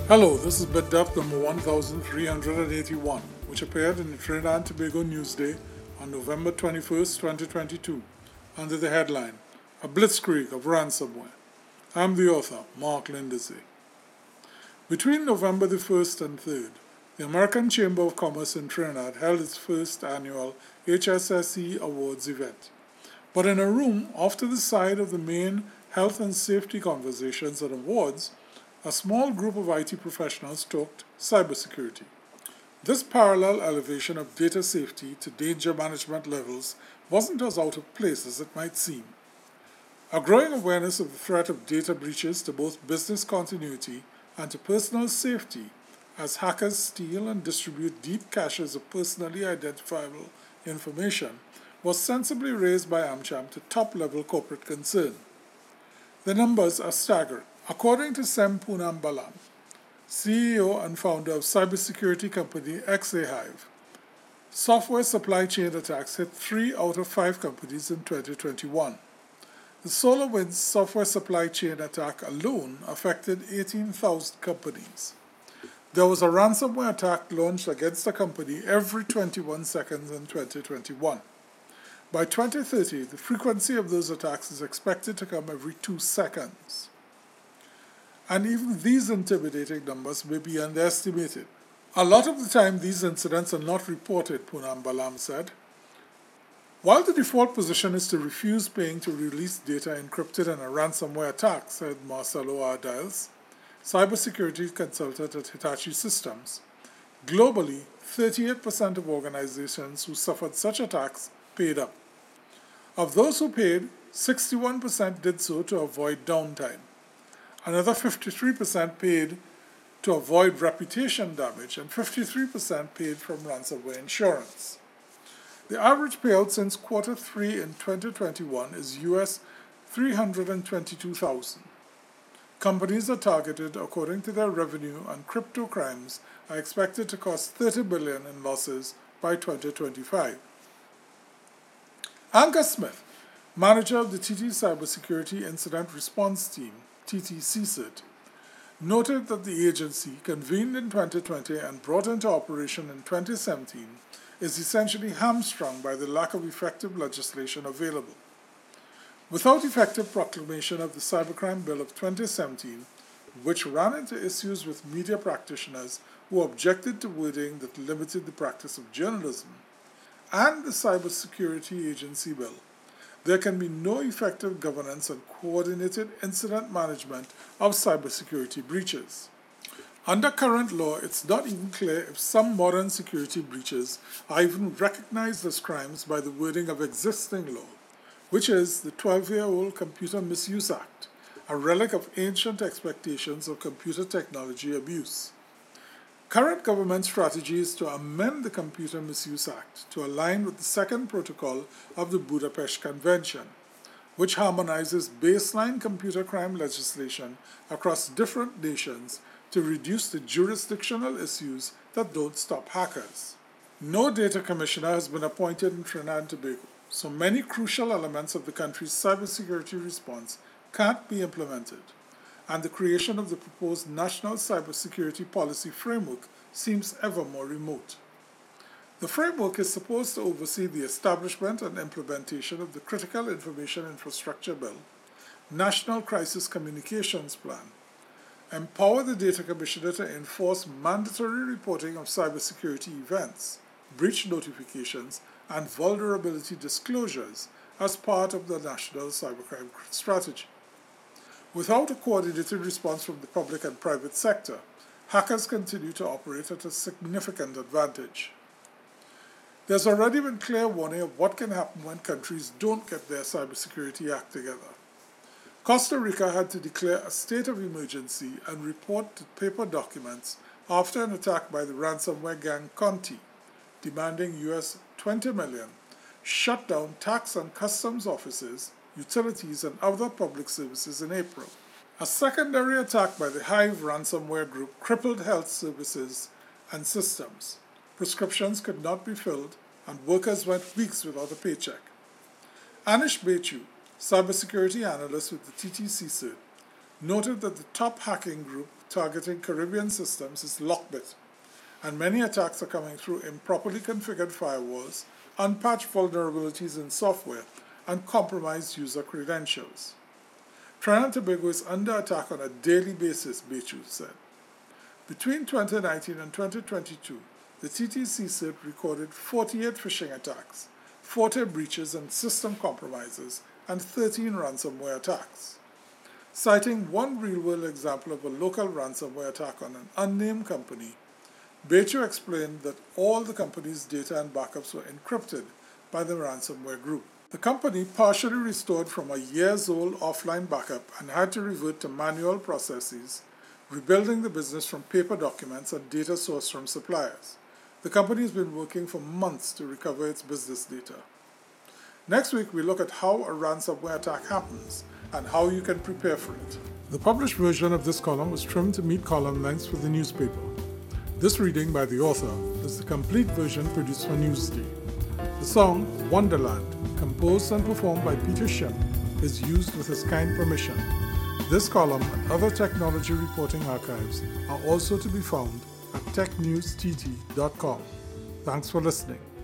Hello, this is BitDub number 1381, which appeared in the Trinidad and Tobago Newsday on November 21st, 2022, under the headline, A Blitzkrieg of Ransomware. I'm the author, Mark Lindsay. Between November the 1st and 3rd, the American Chamber of Commerce in Trinidad held its first annual HSSE Awards event. But in a room off to the side of the main health and safety conversations and awards, a small group of IT professionals talked cybersecurity. This parallel elevation of data safety to danger management levels wasn't as out of place as it might seem. A growing awareness of the threat of data breaches to both business continuity and to personal safety as hackers steal and distribute deep caches of personally identifiable information was sensibly raised by AmCham to top-level corporate concern. The numbers are staggering. According to Sem Poonam Balam, CEO and founder of cybersecurity company XAHive, software supply chain attacks hit 3 out of 5 companies in 2021. The SolarWinds software supply chain attack alone affected 18,000 companies. There was a ransomware attack launched against a company every 21 seconds in 2021. By 2030, the frequency of those attacks is expected to come every 2 seconds. And even these intimidating numbers may be underestimated. A lot of the time these incidents are not reported, Poonam Balam said. While the default position is to refuse paying to release data encrypted in a ransomware attack, said Marcelo Ardiles, cybersecurity consultant at Hitachi Systems, globally, 38% of organizations who suffered such attacks paid up. Of those who paid, 61% did so to avoid downtime. Another 53% paid to avoid reputation damage, and 53% paid from ransomware insurance. The average payout since quarter 3 in 2021 is US $322,000. Companies are targeted according to their revenue, and crypto crimes are expected to cost $30 billion in losses by 2025. Angus Smith, manager of the TT Cybersecurity Incident Response Team, TT-CSIRT, noted that the agency, convened in 2020 and brought into operation in 2017, is essentially hamstrung by the lack of effective legislation available. Without effective proclamation of the Cybercrime Bill of 2017, which ran into issues with media practitioners who objected to wording that limited the practice of journalism, and the Cybersecurity Agency Bill, there can be no effective governance and coordinated incident management of cybersecurity breaches. Under current law, it's not even clear if some modern security breaches are even recognized as crimes by the wording of existing law, which is the 12-year-old Computer Misuse Act, a relic of ancient expectations of computer technology abuse. Current government strategy is to amend the Computer Misuse Act to align with the second protocol of the Budapest Convention, which harmonizes baseline computer crime legislation across different nations to reduce the jurisdictional issues that don't stop hackers. No data commissioner has been appointed in Trinidad and Tobago, so many crucial elements of the country's cybersecurity response can't be implemented, and the creation of the proposed National Cybersecurity Policy Framework seems ever more remote. The framework is supposed to oversee the establishment and implementation of the Critical Information Infrastructure Bill, National Crisis Communications Plan, empower the Data Commissioner to enforce mandatory reporting of cybersecurity events, breach notifications, and vulnerability disclosures as part of the National Cybercrime Strategy. Without a coordinated response from the public and private sector, hackers continue to operate at a significant advantage. There's already been clear warning of what can happen when countries don't get their cybersecurity act together. Costa Rica had to declare a state of emergency and report to paper documents after an attack by the ransomware gang Conti, demanding US $20 million, shut down tax and customs offices, utilities, and other public services in April. A secondary attack by the Hive ransomware group crippled health services and systems. Prescriptions could not be filled, and workers went weeks without a paycheck. Anish Bechu, cybersecurity analyst with the TT-CSIRT, noted that the top hacking group targeting Caribbean systems is Lockbit, and many attacks are coming through improperly configured firewalls, unpatched vulnerabilities in software, and compromised user credentials. Trinidad and Tobago is under attack on a daily basis, Bechu said. Between 2019 and 2022, the TTC recorded 48 phishing attacks, 40 breaches and system compromises, and 13 ransomware attacks. Citing one real-world example of a local ransomware attack on an unnamed company, Bechu explained that all the company's data and backups were encrypted by the ransomware group. The company partially restored from a years-old offline backup and had to revert to manual processes, rebuilding the business from paper documents and data sourced from suppliers. The company has been working for months to recover its business data. Next week, we look at how a ransomware attack happens and how you can prepare for it. The published version of this column was trimmed to meet column lengths for the newspaper. This reading by the author is the complete version produced for Newsday. The song Wonderland, composed and performed by Peter Shim, is used with his kind permission. This column and other technology reporting archives are also to be found at technewstt.com. Thanks for listening.